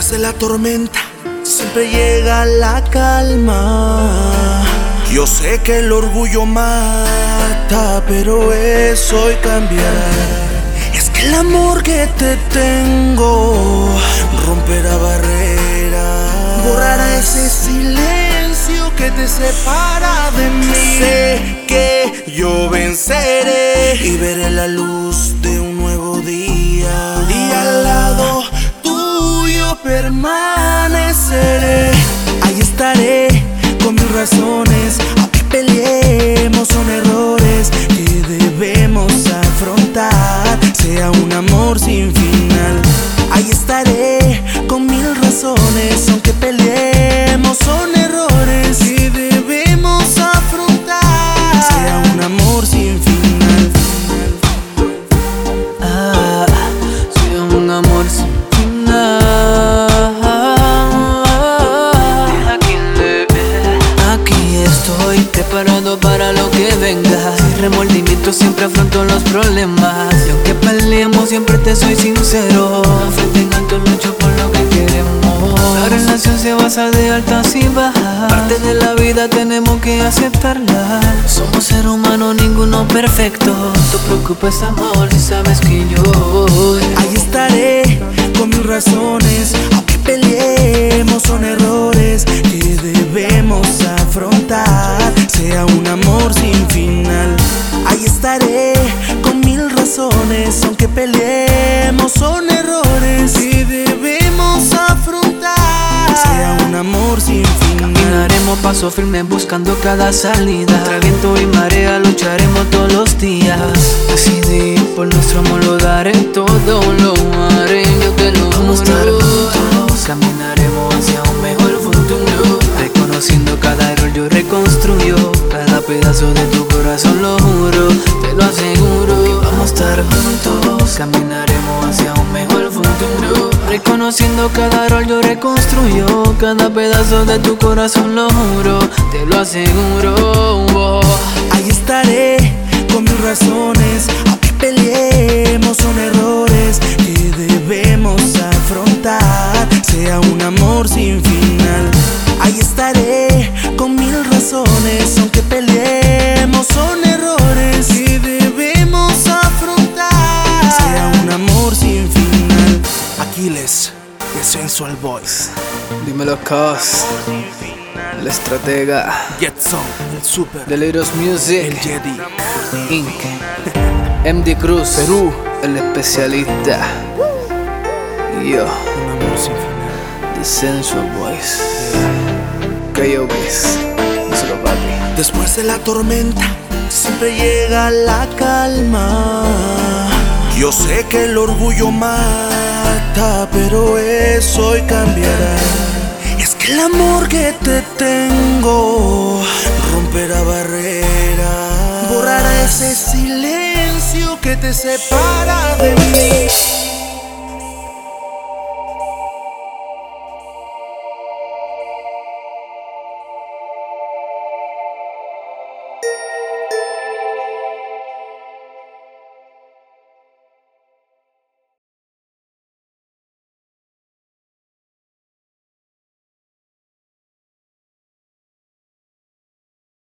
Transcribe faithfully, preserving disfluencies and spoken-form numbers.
Después de la tormenta siempre llega la calma. Yo sé que el orgullo mata, pero eso hoy cambiará. Es que el amor que te tengo romperá barreras, borrará ese silencio que te separa de mí. Sé que yo venceré y veré la luz de un nuevo día, y al lado tuyo permaneceré. Ahí estaré con mis razones, aunque peleemos son errores que debemos afrontar, sea un amor sin final. Ahí estaré con mil razones, aunque peleemos son errores que debemos afrontar, sea un amor sin final. Ah, sea un amor sin final. Aquí estoy preparado para lo que venga. Sin remordimiento siempre afronto los problemas, y aunque peleemos siempre te soy sincero. Frente en alto lucho por lo que queremos. La relación se basa de altas y bajas, parte de la vida tenemos que aceptarla. Somos seres humanos, ninguno perfecto. No te preocupes amor, si sabes que yo voy. Ahí estaré con mis razones, aunque peleemos son errores que debemos afrontar, sea un amor sin final. Ahí estaré con mil razones, aunque peleemos son errores que debemos afrontar, sea un amor sin final. Caminaremos paso firme buscando cada salida, contra viento y marea lucharemos todos los días. Decidí por nuestro amor lo daré todo, lo haré, yo te lo juro. Vamos a estar juntos, caminaremos hacia un mejor futuro. Reconociendo cada error yo reconstruyo cada pedazo de tu corazón, lo juro, te lo aseguro. Vamos a estar juntos, caminaremos hacia un mejor futuro. Reconociendo cada error yo reconstruyo cada pedazo de tu corazón, lo juro, te lo aseguro. Oh. Ahí estaré con mis razones, aunque peleemos son errores que debemos afrontar, sea un amor sin final. Ahí estaré con mil razones, aunque peleemos son errores que debemos afrontar, sea un amor sin final. Aquiles, The Sensual Boys. Dímelo Cos, el estratega, Jetson, el super, Delirious Music, el Jedi, Inc, M D Cruz, Perú, el especialista, y yo, un amor sin final. The Sensual Boys, K O Bs, díselo papi. Después de la tormenta siempre llega la calma. Yo sé que el orgullo mata, pero eso hoy cambiará. Es que el amor que te tengo romperá barreras, borrará ese silencio que te separa de mí.